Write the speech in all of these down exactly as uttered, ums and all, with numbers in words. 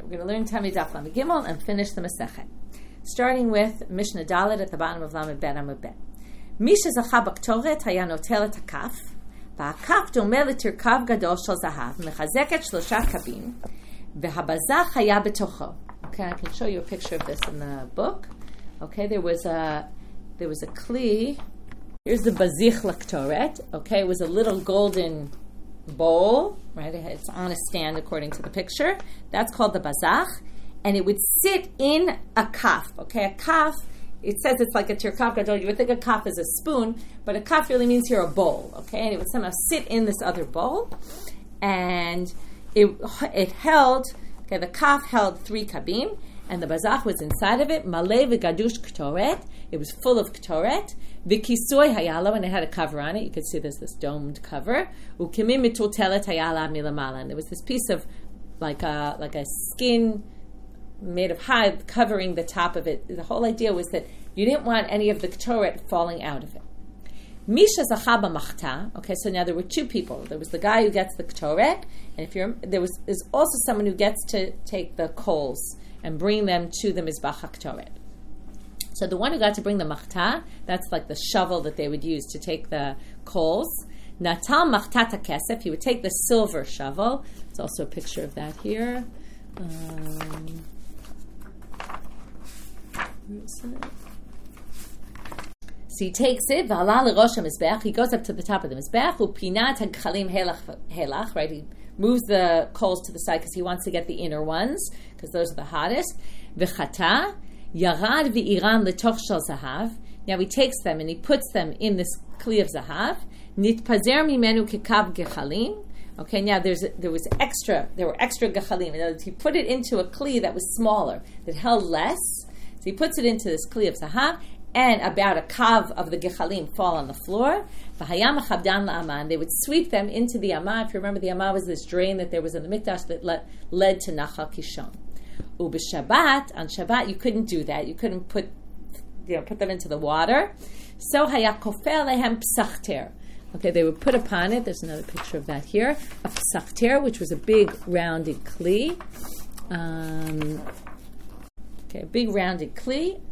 We're going to learn Tamid Daf Lamed Gimel and finish the Masechet. Starting with Mishnah Dalet at the bottom of Lamed Bet Amud Bet. Misha zacha b'ktoret haya notel et hakaf, v'hakaf domeh letirkav gadol shel zahav, mechazeket shlosha kabim, v'habazach haya b'tocho. Okay, I can show you a picture of this in the book. Okay, there was a there was a kli. Here's the bazich lektoret. Okay, it was a little golden bowl, right? It's on a stand according to the picture. That's called the bazach, and it would sit in a kaf. Okay, a kaf. It says it's like a tirkav gadol. You would think a kaf is a spoon, but a kaf really means here a bowl. Okay, and it would somehow sit in this other bowl, and it it held. Okay, the kaf held three kabim, and the bazach was inside of it. Malay v'gadush ktoret. It was full of ktoret. V'kisoy hayalo, and it had a cover on it. You could see there's this domed cover. Ukimim mitultelet hayala milamala. And there was this piece of like a like a skin made of hide covering the top of it. The whole idea was that you didn't want any of the ktoret falling out of it. Misha zachaba machta. Okay, so now there were two people. There was the guy who gets the ktoret, and if you're there was is also someone who gets to take the coals and bring them to the mizbach haktoret. So the one who got to bring the machta, that's like the shovel that they would use to take the coals. Natal machtata kesef, he would take the silver shovel. There's also a picture of that here. Um, where is it? So he takes it, v'ala l'rosh ha-mizbeach, he goes up to the top of the mizbeach, u'pinat ha-gchalim helach, right, he moves the coals to the side because he wants to get the inner ones, because those are the hottest. V'chata, yarad v'iran l'toch shel zahav, now he takes them and he puts them in this kli of zahav, nitpazer mimenu kekav gechalim, okay, now there's a, there was extra, there were extra gechalim, in other words, he put it into a kli that was smaller, that held less, so he puts it into this kli of zahav, and about a kav of the gechalim fall on the floor. They would sweep them into the amah. If you remember, the amah was this drain that there was in the mikdash that le- led to Nachal Kishon. Ub'Shabbat, on Shabbat, you couldn't do that. You couldn't put, you know, put them into the water. So hayakofel lehem psachter. Okay, they would put upon it. There's another picture of that here. A psachter, which was a big rounded kli. Um, okay, a big rounded kli.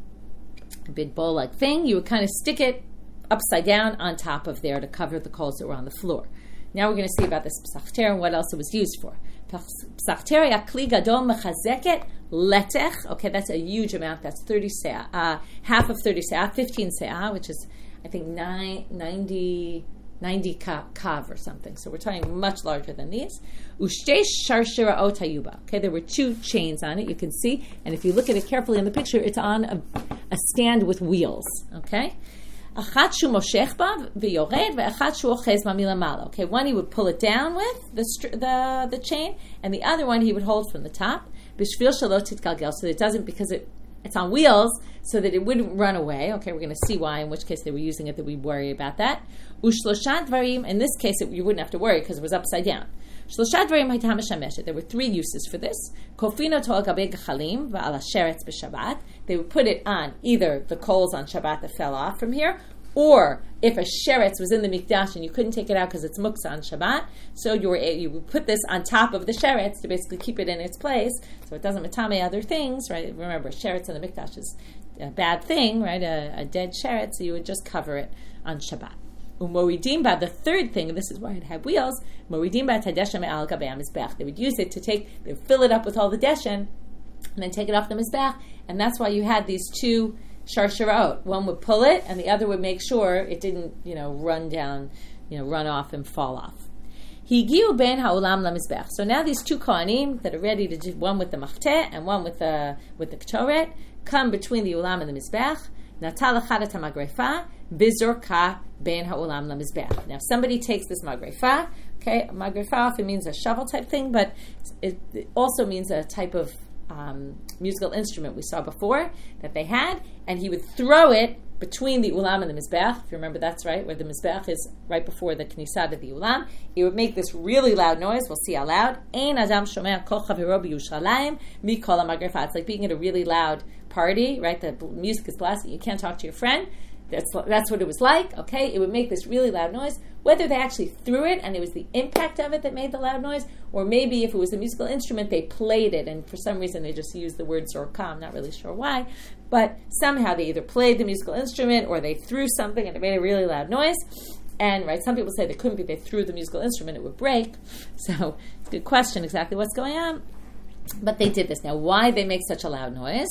A big bowl-like thing, you would kind of stick it upside down on top of there to cover the coals that were on the floor. Now we're going to see about this psachter and what else it was used for. Psachter yakli gadol mechazeket letech. Okay, that's a huge amount. That's thirty se'ah, uh, half of thirty se'ah, fifteen se'ah, which is, I think, nine, ninety, ninety kav or something. So we're talking much larger than these. Ushtei sharshiraot hayuba. Okay, there were two chains on it, you can see. And if you look at it carefully in the picture, it's on a, a stand with wheels. Okay? Achat shu moshech ba v'yored ve'achat shu ochez ba milamala. Okay, one he would pull it down with, the, the, the chain, and the other one he would hold from the top. B'shvil shalot titgalgel, so that it doesn't, because it it's on wheels, so that it wouldn't run away. Okay, we're going to see why, in which case they were using it, that we worry about that. Ushloshat dvarim, in this case, it, you wouldn't have to worry because it was upside down. Shloshat dvarim hayta meshameshet. There were three uses for this. Kofino to al gabei gechalim va'ala sheretz b'Shabbat. They would put it on either the coals on Shabbat that fell off from here, or if a sheretz was in the mikdash and you couldn't take it out because it's muksa on Shabbat, so you were you would put this on top of the sheretz to basically keep it in its place, so it doesn't matame other things, right? Remember, sheretz in the mikdash is a bad thing, right? A, a dead sheretz, so you would just cover it on Shabbat. Umoridim ba, the third thing, and this is why it had wheels, moridim ba tadesha me'al gabei hamizbech. They would use it to take, they would fill it up with all the deshen, and then take it off the mizbech, and that's why you had these two sharshiraot. One would pull it, and the other would make sure it didn't, you know, run down, you know, run off and fall off. Higiu ben ha'olam lamizbech. So now these two kohanim that are ready to do, one with the machteh and one with the with the ketoret, come between the ulam and the mizbech. Natal achadat ha'magrefa bizorka ben ha'olam lamizbech. Now somebody takes this magrefa. Okay, magrefa often means a shovel type thing, but it, it also means a type of Um, musical instrument we saw before that they had, and he would throw it between the ulam and the mizbech. If you remember, that's right, where the mizbech is right before the knisad of the ulam. It would make this really loud noise. We'll see how loud. Ein adam shomea kol chaviro b'Yushalayim mikol ha'magrefa. It's like being at a really loud party, right? The music is blasting. You can't talk to your friend. That's that's what it was like. Okay, it would make this really loud noise. Whether they actually threw it and it was the impact of it that made the loud noise, or maybe if it was a musical instrument, they played it, and for some reason they just used the word zorka. I'm not really sure why. But somehow they either played the musical instrument or they threw something and it made a really loud noise. And, right, some people say they couldn't be, they threw the musical instrument, it would break. So it's a good question exactly what's going on. But they did this. Now, why they make such a loud noise?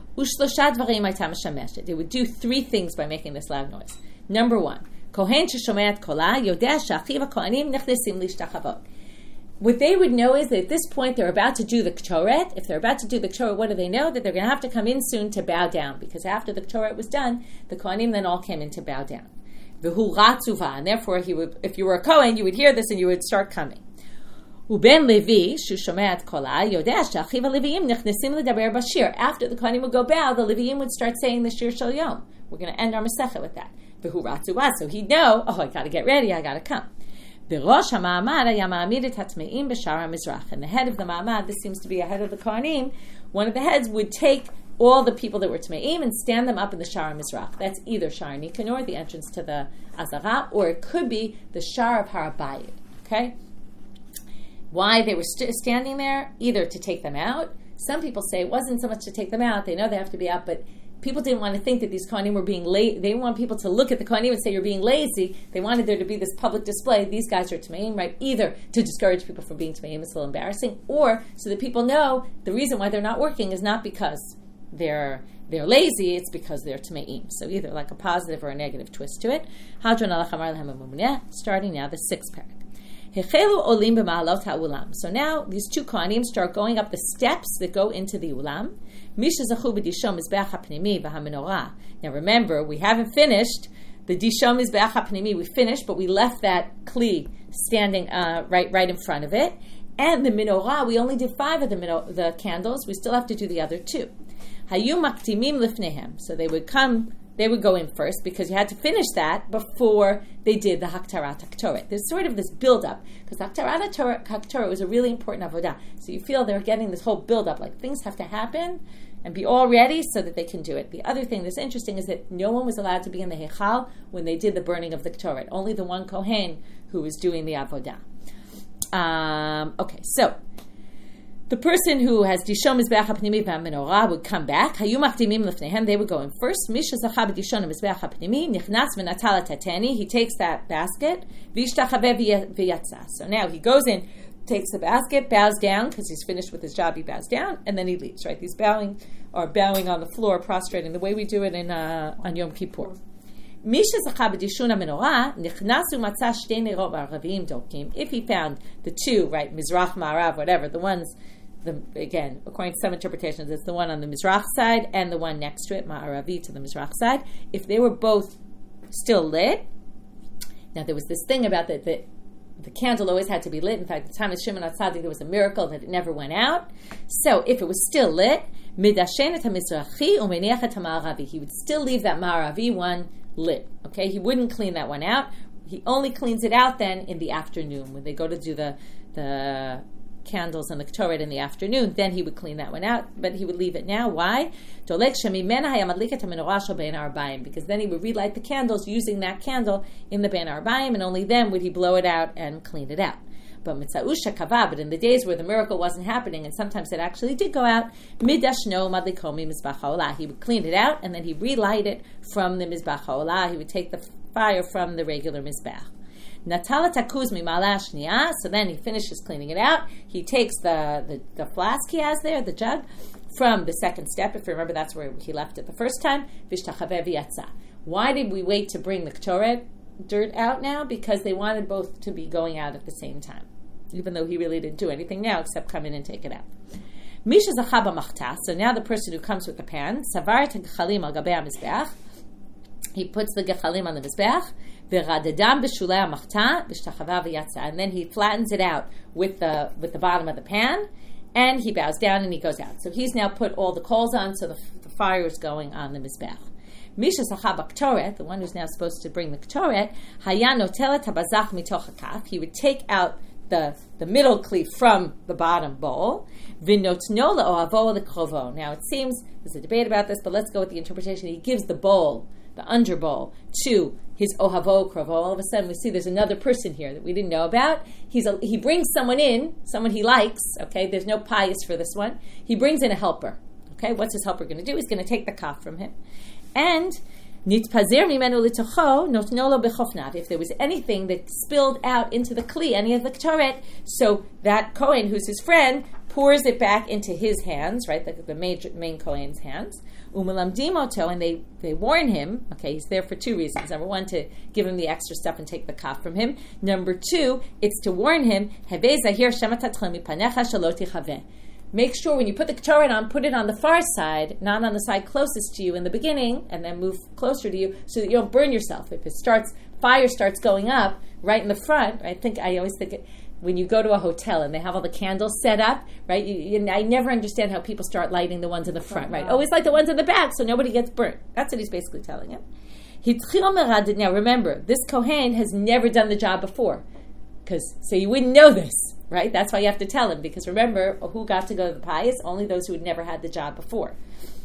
They would do three things by making this loud noise. Number one, Kohen sheshomeh et kola yodeh she'achiv ha'kohanim nechnesim lishtachavot. What they would know is that at this point they're about to do the Ketoret. If they're about to do the Ketoret, what do they know? That they're going to have to come in soon to bow down, because after the Ketoret was done, the Kohanim then all came in to bow down. V'hu ratzuva, and therefore he would, if you were a Kohen, you would hear this and you would start coming. Uben Levi, shu shomeh et kola, yodeh she'achiv ha'leviim nechnesim ledaber bashir. After the Kohanim would go bow, the Leviim would start saying the Shir Shel Yom. We're going to end our Masechah with that. V'hu ratzuva, so he'd know, oh, I got to get ready, I got to come. And the head of the ma'amad, this seems to be a head of the Kohanim, one of the heads would take all the people that were Tme'im and stand them up in the Shara Mizrach. That's either Shara Nikanor, the entrance to the Azara, or it could be the Shara of Har Habayit. Okay? Why they were st- standing there? Either to take them out. Some people say it wasn't so much to take them out, they know they have to be out, but people didn't want to think that these Kohanim were being lazy. They didn't want people to look at the Kohanim and say you're being lazy. They wanted there to be this public display. These guys are Tmeim, right? Either to discourage people from being Tmeim, it's a little embarrassing, or so that people know the reason why they're not working is not because they're they're lazy, it's because they're Tmeim. So either like a positive or a negative twist to it. Starting now, the sixth parak. So now these two Kohanim start going up the steps that go into the Ulam. Now remember, we haven't finished the Dishom Mizbeach HaPnimi. We finished, but we left that Kli standing uh, right right in front of it. And the Menorah, we only did five of the, minor- the candles. We still have to do the other two. Hayu Maktimim Lifnehem. So they would come... They would go in first because you had to finish that before they did the Haktarat HaKtoret. There's sort of this build-up because Haktarat HaKtoret was a really important avodah. So you feel they're getting this whole build-up, like things have to happen and be all ready so that they can do it. The other thing that's interesting is that no one was allowed to be in the Heichal when they did the burning of the Ktoret. Only the one Kohen who was doing the avodah. Um, okay, so... The person who has Dishon Mizbeach HaPnimi v'Menorah would come back. Hayu Makdimim Lefnehem, they would go in first. Misha Zacha B'Dishon Mizbeach HaPnimi, Nichnas V'Natal HaTateni, he takes that basket, V'Yishtachaveh V'Yatza. So now he goes in, takes the basket, bows down, because he's finished with his job, he bows down, and then he leaves, right? He's bowing, or bowing on the floor, prostrating, the way we do it in uh, on Yom Kippur. If he found the two, right, Mizrach, Ma'arav, whatever, the ones, the, again, according to some interpretations, it's the one on the Mizrach side and the one next to it, Ma'aravi, to the Mizrach side. If they were both still lit, now there was this thing about that, the, the candle always had to be lit. In fact, at the time of Shimon HaTzadik, there was a miracle that it never went out. So if it was still lit, he would still leave that Ma'aravi one lit. Okay, he wouldn't clean that one out. He only cleans it out then in the afternoon when they go to do the the candles and the Ketoret in the afternoon. Then he would clean that one out, but he would leave it now. Why? Because then he would relight the candles using that candle in the Ben Arbayim, and only then would he blow it out and clean it out. But mitza'usha kava, but in the days where the miracle wasn't happening, and sometimes it actually did go out, midashno madlikomi mizbach ha'olah. He would clean it out, and then he'd relight it from the mizbach ha'olah. He would take the fire from the regular mizbach. Natala takuz mimala shniya. So then he finishes cleaning it out. He takes the, the, the flask he has there, the jug, from the second step. If you remember, that's where he left it the first time. Vishtachaveh v'yatza. Why did we wait to bring the Ketoret dirt out now? Because they wanted both to be going out at the same time, even though he really didn't do anything now except come in and take it out. Misha zachaba machtas. So now the person who comes with the pan, savar gechalim al gabei mizbeach. He puts the gechalim on the mizbeach. V'radadam b'shulei machta b'shtachava v'yatza. And then he flattens it out with the with the bottom of the pan, and he bows down and he goes out. So he's now put all the coals on, so the, the fire is going on the mizbeach. Misha Zachaba Ketoret, the one who's now supposed to bring the Ketoret, Haya Notelet Habazach Mitoch HaKaf. He would take out the, the middle kli from the bottom bowl. Vinotno le'ohavo lekrovo. Now it seems, there's a debate about this, but let's go with the interpretation. He gives the bowl the under bowl, to his ohavo krovo. All of a sudden we see there's another person here that we didn't know about. He's a, he brings someone in, someone he likes, okay? There's no pious for this one. He brings in a helper, okay? What's his helper going to do? He's going to take the kaf from him. And nitpazer mimenu litocho notno lo bechofnav. If there was anything that spilled out into the kli, any of the ketoret, so that Kohen, who's his friend, pours it back into his hands, right, the, the main, main Kohen's hands. Umelamdim oto, and they, they warn him, okay, he's there for two reasons. Number one, to give him the extra stuff and take the kaf from him. Number two, it's to warn him, Hevei zahir shematatchem mipanecha shalot tichaveh. Make sure when you put the ketoret on, put it on the far side, not on the side closest to you in the beginning, and then move closer to you so that you don't burn yourself. If it starts, fire starts going up right in the front, I think, I always think it, when you go to a hotel and they have all the candles set up, right? You, you, I never understand how people start lighting the ones in the front, right? Always light the ones in the back so nobody gets burnt. That's what he's basically telling him. Now remember, this Kohen has never done the job before, because so you wouldn't know this, right? That's why you have to tell him, because remember, who got to go to the pious? Only those who had never had the job before.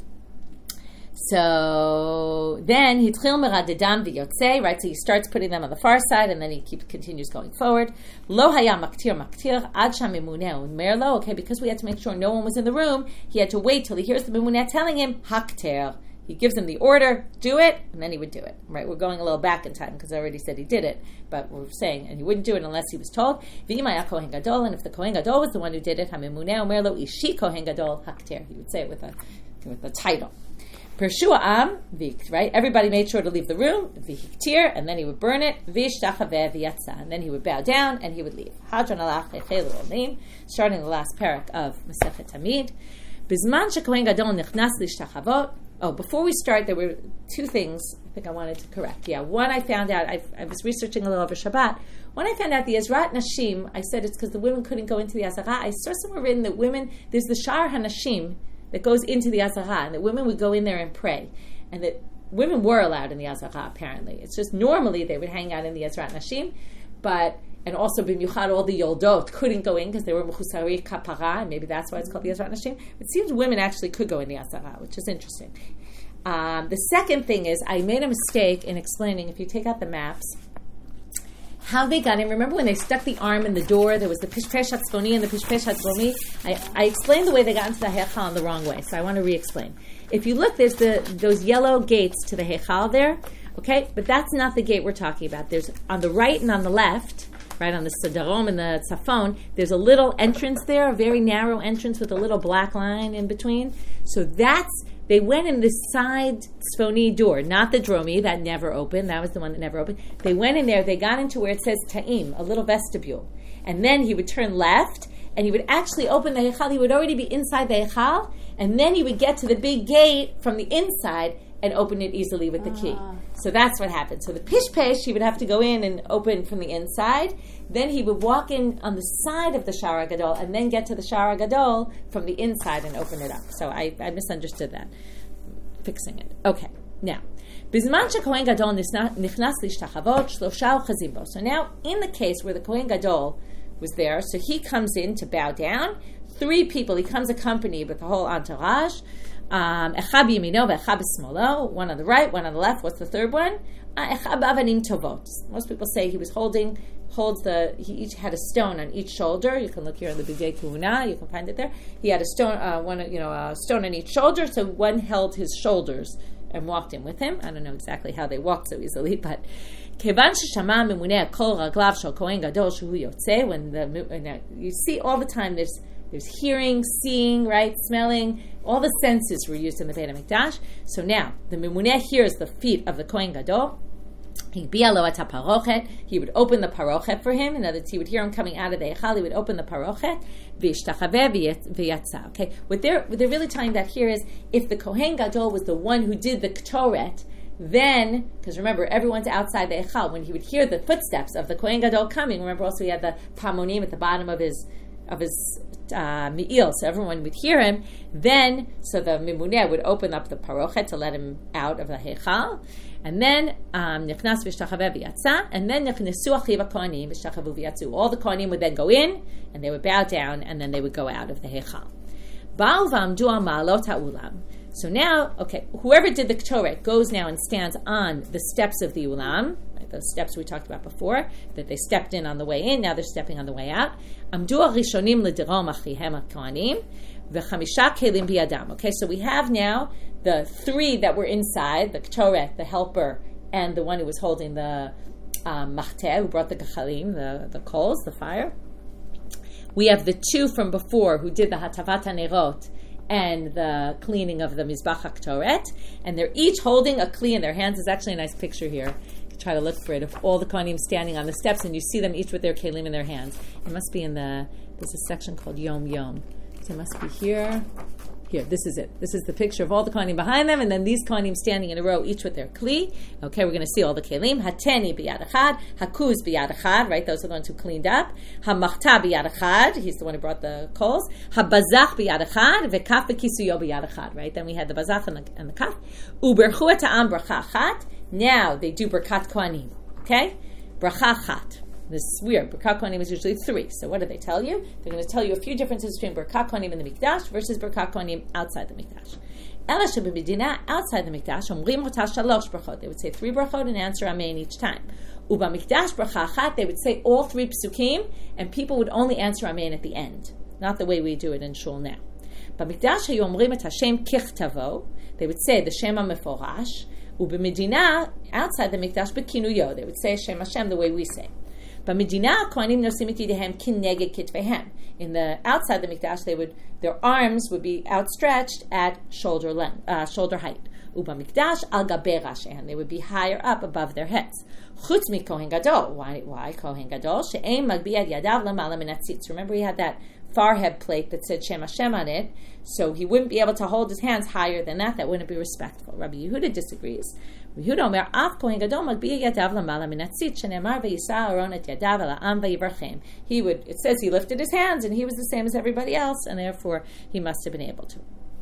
So then he right? So he starts putting them on the far side, and then he keeps continues going forward. Lo haya maktir maktir ad shamimuneh merlo. Okay, because we had to make sure no one was in the room, he had to wait till he hears the mimuneh telling him hakter. He gives him the order, do it, and then he would do it. Right? We're going a little back in time because I already said he did it, but we're saying, and he wouldn't do it unless he was told. V'imaya kohen gadol, and if the kohen gadol was the one who did it, hamimuneh merlo ishi kohen gadol hakter. He would say it with a with a title. Pershua am, right? Everybody made sure to leave the room, v'hiktir, and then he would burn it, v'shtachaveh v'yatza, and then he would bow down and he would leave. Hadron alach echel olim, starting the last parak of Masechet Tamid. Bizman shekohen gadol nichnas lishtachavot. Oh, before we start, there were two things I think I wanted to correct. Yeah, one I found out, I, I was researching a little over Shabbat. When I found out the Ezrat Nashim, I said it's because the women couldn't go into the Azara. I saw somewhere written that women, there's the Shar HaNashim, that goes into the Azara, and that women would go in there and pray, and that women were allowed in the Azara, apparently. It's just normally they would hang out in the Ezrat Nashim, but, and also b'miuchad all the Yoldot couldn't go in because they were Mechusari Kapara, and maybe that's why it's called the Ezrat Nashim. It seems women actually could go in the Azara, which is interesting. Um, the second thing is, I made a mistake in explaining, if you take out the maps, how they got in. Remember when they stuck the arm in the door? There was the Pishpesh HaTzfoni and the Pishpesh HaDromi. I, I explained the way they got into the Heichal in the wrong way, so I want to re-explain. If you look, there's the those yellow gates to the Heichal there, okay? But that's not the gate we're talking about. There's on the right and on the left, right on the Sadarom and the Tzafon, there's a little entrance there, a very narrow entrance with a little black line in between. So that's, they went in the side Tzfoni door, not the Dromi, that never opened. That was the one that never opened. They went in there, they got into where it says Ta'im, a little vestibule. And then he would turn left, and he would actually open the Heichal. He would already be inside the Heichal, and then he would get to the big gate from the inside and open it easily with the key. Uh. So that's what happened. So the Pishpesh, he would have to go in and open from the inside. Then he would walk in on the side of the Shara Gadol and then get to the Shara Gadol from the inside and open it up. So I, I misunderstood that. Fixing it. Okay. Now, Bizman sheKohen Gadol nichnas lishtachavot shlosha uchazim bo. So now, in the case where the Kohen Gadol was there, so he comes in to bow down. Three people. He comes accompanied with the whole entourage. Um, echab yemino ve'echab smolo. One on the right, one on the left. What's the third one? Echab avanim tovot. Most people say he was holding, holds the. He each had a stone on each shoulder. You can look here in the B'dei Kehuna. You can find it there. He had a stone, uh, one, you know, a stone on each shoulder. So one held his shoulders and walked in with him. I don't know exactly how they walked so easily, but kevan sheshama memuneh kol raglav shel kohen gadol shehu yotze. When the you see all the time, there's. There's hearing, seeing, right, smelling. All the senses were used in the Beit HaMikdash. So now, the Memuneh hears the feet of the Kohen Gadol. He would open the parochet for him. In other words, he would hear him coming out of the Eichal. He would open the parochet. Okay, what they're, what they're really talking about here is, if the Kohen Gadol was the one who did the Ktoret, then, because remember, everyone's outside the Eichal. When he would hear the footsteps of the Kohen Gadol coming, remember also he had the Pamonim at the bottom of his of his uh, Me'il, so everyone would hear him. Then, so the Mimuneh would open up the parochet to let him out of the Heichal. And then, Nichnas v'shtachaveh v'yatza, and then Nichnesu achiv ha'kohanim v'shtachavu v'yatzu. All the Kohanim would then go in, and they would bow down, and then they would go out of the Heichal. Ba'al v'amdu al ma'alot ha'ulam. So now, okay, whoever did the Ktoret goes now and stands on the steps of the Ulam, right, those steps we talked about before, that they stepped in on the way in, now they're stepping on the way out. Amdu Rishonim l'dirom achihem HaKohanim, v'chamisha kelim biyadam. Okay, so we have now the three that were inside, the Ktoret, the helper, and the one who was holding the um, Machteh, who brought the Gechalim, the, the coals, the fire. We have the two from before who did the Hatavat HaNerot and the cleaning of the Mizbach HaKtoret, and they're each holding a kli in their hands. There's actually a nice picture here. You can try to look for it, of all the Kohanim standing on the steps, and you see them each with their kelim in their hands. It must be in the, there's a section called Yom Yom. So it must be here. Here, this is it. This is the picture of all the Kohanim behind them, and then these Kohanim standing in a row, each with their kli. Okay, we're going to see all the kelim. Hateni biyad echad, hakuz biyad echad, right? Those are the ones who cleaned up. Hamachta biyad echad, he's the one who brought the coals. Habazach biyad echad, vekaf bekisuyo biyad echad, right? Then we had the bazach and the, and the kaf. Uberchu et ha'am bracha achat. Now they do berkat Kohanim. Okay, bracha achat. This is weird. Berkat Kohanim is usually three. So what do they tell you? They're going to tell you a few differences between Berkat Kohanim in the Mikdash versus Berkat Kohanim outside the Mikdash. Ela shebemedina, outside the Mikdash, omrim ota shalosh brachot. They would say three brachot and answer amen each time. Uba Mikdash bracha achat. They would say all three psukim, and people would only answer amen at the end, not the way we do it in shul now. But Mikdash hayu omrim et Hashem kichtavo. They would say the Shema meforash. Uba Medina, outside the Mikdash, bekinuyo. They would say Shem Hashem the way we say. In the outside the mikdash, they would their arms would be outstretched at shoulder length, uh, shoulder height. Uba mikdash al gabe rashehan, they would be higher up above their heads. Chutz mi kohen gadol, why why kohen gadol? She'ein magbiad yadav lamala min hatzitz. Remember, he had that forehead plate that said Shem Hashem on it, so he wouldn't be able to hold his hands higher than that. That wouldn't be respectful. Rabbi Yehuda disagrees. Yehuda omer af kohen gadol magbiad yadav lamala min hatzitz shenemar v'yisa aron et yadav ala am v'yivrachem. He would. It says he lifted his hands and he was the same as everybody else, and therefore he must have been able to.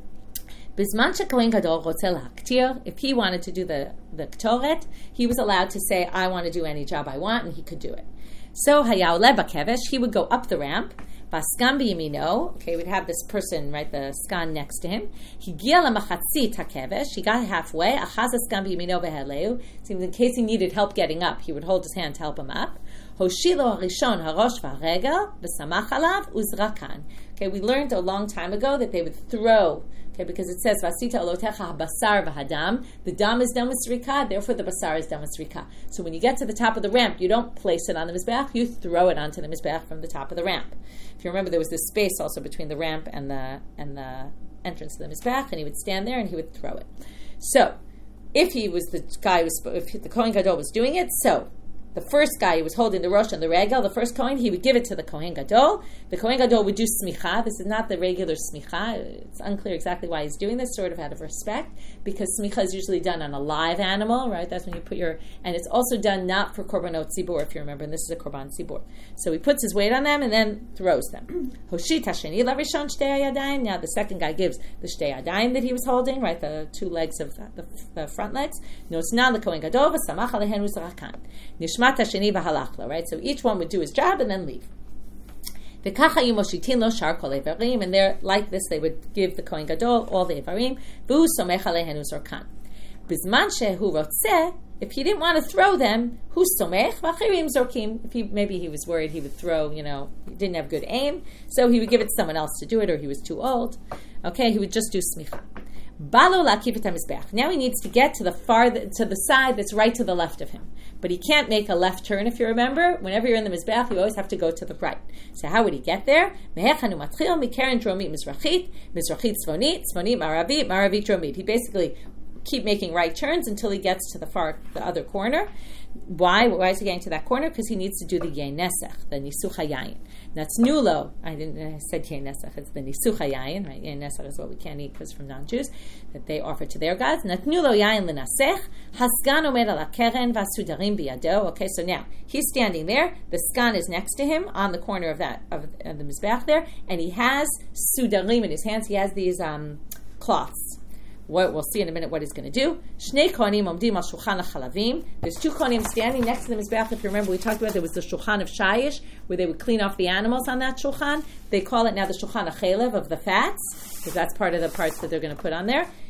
Bisman shekohen gadol rotzel haktir. If he wanted to do the the ktoret, he was allowed to say, "I want to do any job I want," and he could do it. So hayao leba kevesh, he would go up the ramp. Baskan biyamino, okay, we'd have this person, right, the skan next to him. Higia lamachatzit hakevesh, he got halfway. Achaz askan biyamino veheleu. Seems in case he needed help getting up, he would hold his hand to help him up. Hoshilo harishon harosh v'regel v'samach alav uzrakan. Okay, we learned a long time ago that they would throw. Okay, because it says Vasita alotecha basar v'hadam. The dam is done with srika, therefore the basar is done with srika. So when you get to the top of the ramp, you don't place it on the mizbeach, you throw it onto the mizbeach from the top of the ramp. If you remember, there was this space also between the ramp and the and the entrance to the mizbeach, and he would stand there and he would throw it. So if he was the guy who was, if the Kohen Gadol was doing it, so the first guy who was holding the rosh and the regel, the first Kohen, he would give it to the Kohen Gadol. The Kohen Gadol would do smicha. This is not the regular smicha. It's unclear exactly why he's doing this, sort of out of respect, because smicha is usually done on a live animal, right? That's when you put your, and it's also done not for korbanot tzibur, if you remember, and this is a korban tzibur. So he puts his weight on them and then throws them. Hoshit hasheni lavishon shtei yadayim. Now the second guy gives the shtei yadayim that he was holding, right, the two legs of the, the front legs. Nosnan the Kohen Gadol v'samach alehen uzrakan. Nishma right? So each one would do his job and then leave. And they're like this, they would give the Kohen Gadol all the Ivarim. If he didn't want to throw them, if he, maybe he was worried he would throw, you know, he didn't have good aim, so he would give it to someone else to do it, or he was too old. Okay, he would just do smicha. Now he needs to get to the far to the side that's right to the left of him. But he can't make a left turn, if you remember. Whenever you're in the Mizbeach, you always have to go to the right. So how would he get there? He basically keep making right turns until he gets to the far, the other corner. Why? Why is he getting to that corner? Because he needs to do the Yain Nesach, the Nisuch HaYayin. That's Nulo. I didn't. I said Yain Nesach. It's the Nisuch HaYayin. Right? Yain Nesach is what we can't eat because from non-Jews that they offer to their gods. Natnulo Yayin L'Nasech Hasgan Omed Ala Keren Vasudarim Biyado. Okay, so now he's standing there. The skan is next to him on the corner of that of, of the mizbeach there, and he has sudarim in his hands. He has these um, cloths. What we'll see in a minute what he's going to do. Shnei kohanim omdim al shulchan hachalavim. There's two kohanim standing next to the mizbeach. If you remember, we talked about there was the shulchan of shayish, where they would clean off the animals on that shulchan. They call it now the shulchan hachelev, of the fats, because that's part of the parts that they're going to put on there.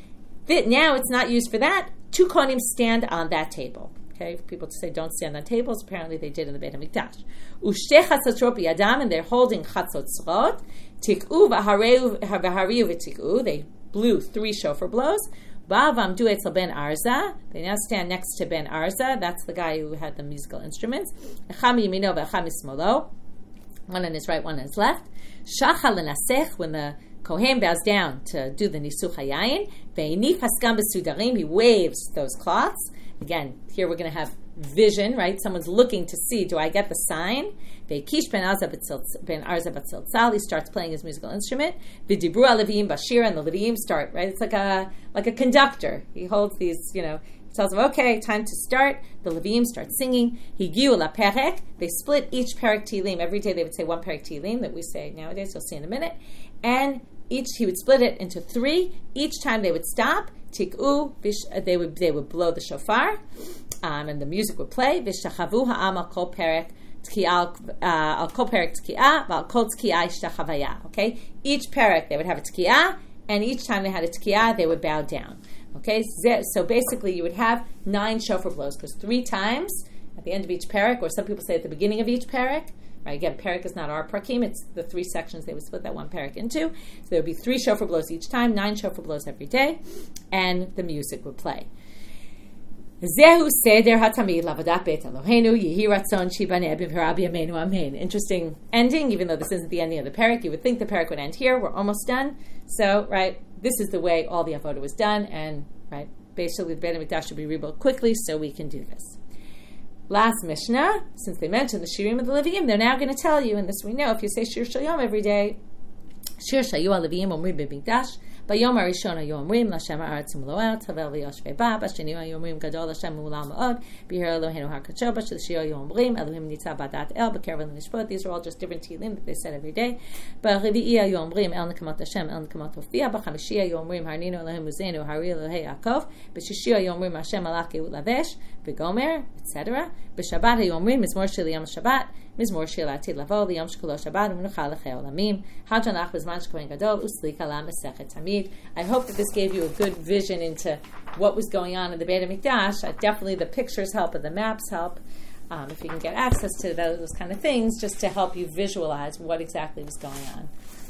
Th- now it's not used for that. Two kohanim stand on that table. Okay, people say don't stand on tables. Apparently they did in the Beit HaMikdash. Ushte chatzotzrot biyadam, and they're holding chatzotzrot. Tik'u v'hariu v'tik'u. They blew three shofar blows. Ba'avam du etzel ben Arza. They now stand next to Ben Arza. That's the guy who had the musical instruments. Echam yimino v'echam yismolo. One on his right, one on his left. Shachal l'nasech, when the Kohen bows down to do the Nisuch HaYayin. Ve'inif haskam b'sudarim. He waves those cloths. Again, here we're going to have vision, right? Someone's looking to see, do I get the sign? Ve'kish ben Arza b'tziltzal. He starts playing his musical instrument. V'dibru ha-Leviyim bashir, and the Leviyim start, right? It's like a like a conductor. He holds these, you know, he tells them, okay, time to start. The Leviyim start singing. Higiu la-perek. They split each perek Tehillim. Every day they would say one perek Tehillim that we say nowadays. You'll see in a minute. And each, he would split it into three. Each time they would stop. Tik'u, they would they would blow the shofar, um, and the music would play. V'shachavu ha'am al kol perek tki'ah al kol perek tki'ah v'al kol tki'ah ishtachavaya. Okay, each perek they would have a tki'ah, and each time they had a tki'ah, they would bow down. Okay, so basically you would have nine shofar blows, because three times at the end of each perek, or some people say at the beginning of each perek. Right, again, perek is not our parakim, it's the three sections they would split that one perek into. So there would be three shofar blows each time, nine shofar blows every day, and the music would play. Zehu seder hatamid lavadat beit Eloheinu yehi ratzon shibaneh b'v'hara b'yameinu amen. Interesting ending, even though this isn't the ending of the perek. You would think the perek would end here. We're almost done. So, right, this is the way all the avodah was done, and right, basically the Beit HaMikdash should be rebuilt quickly so we can do this. Last Mishnah, since they mentioned the Shirim of the Leviyim, they're now going to tell you, and this we know, if you say Shir Shal Yom every day, Shir Shayu HaLeviyim Omrim B'Mikdash, Bayom HaRishon Hayu Omrim, L'Hashem Ha'aretz U'Meloah, Tavel V'Yoshvei Ba, B'Sheni Hayu Omrim Gadol Hashem U'Ulam Ma'od, B'Hir Eloheinu HaKadosh, B'Shel Shir Hayu Omrim, Elohim Nitzav B'Adat El, B'Kerev L'Nishpot. These are all just different Tehillim that they said every day. B'Revi'i Hayu Omrim, El Nekamot Hashem, El Nekamot Hofia, B'Chamishi Hayu Omrim, Harninu Elohim Uzeinu, Hari Elohei Yaakov, B'Shishi Hayu Omrim, Hashem Malach Geut Lavesh, B'Gomer, et cetera. B'Shabbat Hayu Omrim, Mizmor Shel Yom Shabbat, Mizmor Shel Atid Lavo, L'Yom Shekolo Shabbat, U'Menucha L'Chei Olamim, Hajan Lach B'Zman Shekohen Gadol, U'Slika La Masechet Tamid. I hope that this gave you a good vision into what was going on in the Beit HaMikdash. Uh, definitely the pictures help and the maps help. Um, if you can get access to those, those kind of things, just to help you visualize what exactly was going on.